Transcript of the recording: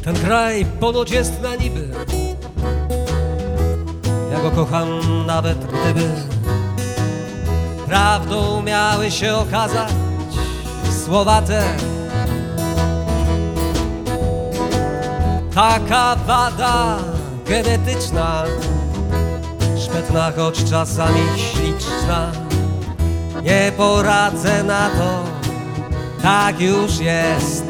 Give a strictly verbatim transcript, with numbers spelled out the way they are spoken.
Ten kraj ponoć jest na niby, ja go kocham nawet gdyby prawdą miały się okazać słowa te. Taka wada genetyczna, szpetna, choć czasami śliczna. Nie poradzę na to, tak już jest.